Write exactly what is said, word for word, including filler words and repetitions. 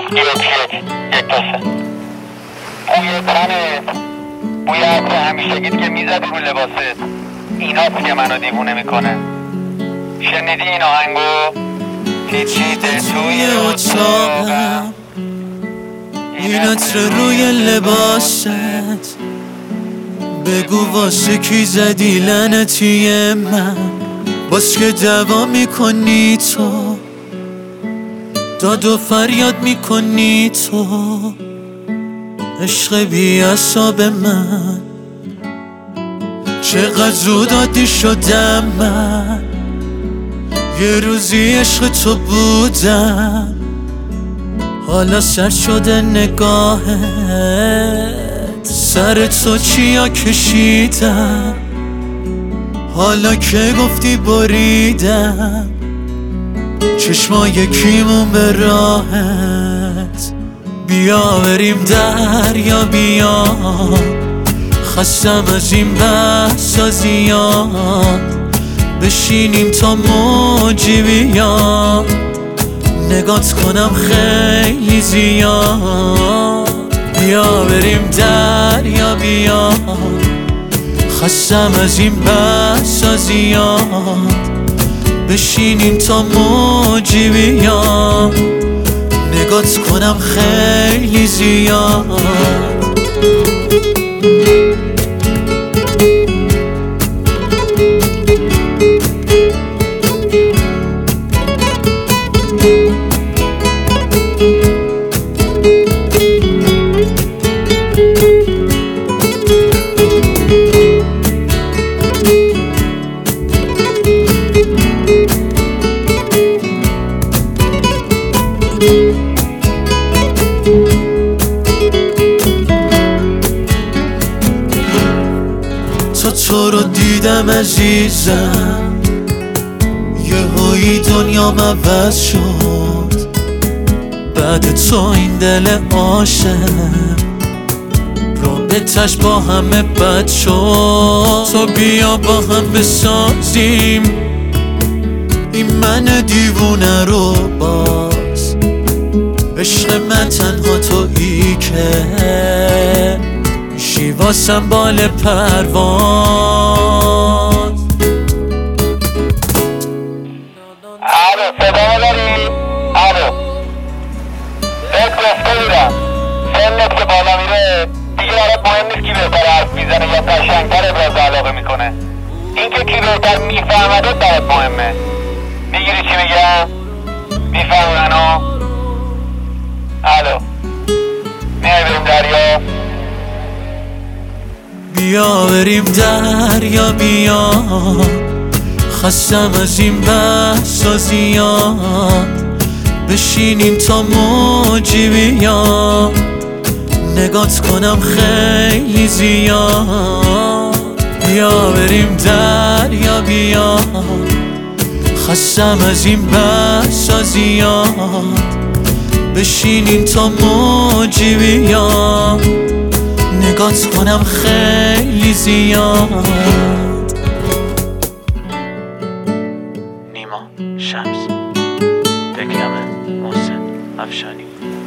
یک یک یک تا سه. بوی تنت، بوی عطر همیشگیت که میزدی رو لباست، ایناست که منو دیوونه میکنه. شنیدی این آهنگو؟ پیچیده توی اتاقم، این عطر روی لباست، بگو واسه کی زدی لعنتی من، باز که دعوا میکنی تو، داد و فریاد میکنی تو، عشق بی اعصاب من، چقدر زود عادی شدم من، یه روزی عشق تو بودم، حالا سر شده نگاهت، سر تو چیا کشیدم، حالا که گفتی بریدم، چشمای کیمون به راحت، بیا بریم دریا بیا، خستم از این بحثا زیاد، بشینیم تا موجی بیاد، نگات کنم خیلی زیاد، بیا بریم دریا بیا، خستم از این بحثا زیاد، بشینیم تا موجی بیاد، نگات کنم خیلی زیاد. تا تو رو دیدم عزیزم، یهویی دنیام عوض شد، بعد تو این دل عاشق رابطش با همه بد شد، تو بیا با هم بسازیم این من دیوونه رو باز، عشق من تنها تویی که میشی واسم بال پرواز. الو صدا داری؟ الو بهت گفته بودم سنت که بالا میره دیگه برات مهم نیست کی بهتر حرف میزنه یا قشنگتر ابراز علاقه میکنه، این که کی بهتر میفهمده برات مهمه. میگیری چی میگم؟ میفهمی منو؟ الو میای بریم دریا؟ بیا بریم دریا بیا، خستم از این بحثا زیاد، بشینیم تا موجی بیاد، نگات کنم خیلی زیاد، بیا بریم دریا بیا، خستم از این بحثا زیاد، بشینیم تا موجی بیاد، نگات کنم خیلی زیاد. نیما شمس، دکلمه محسن افشانی.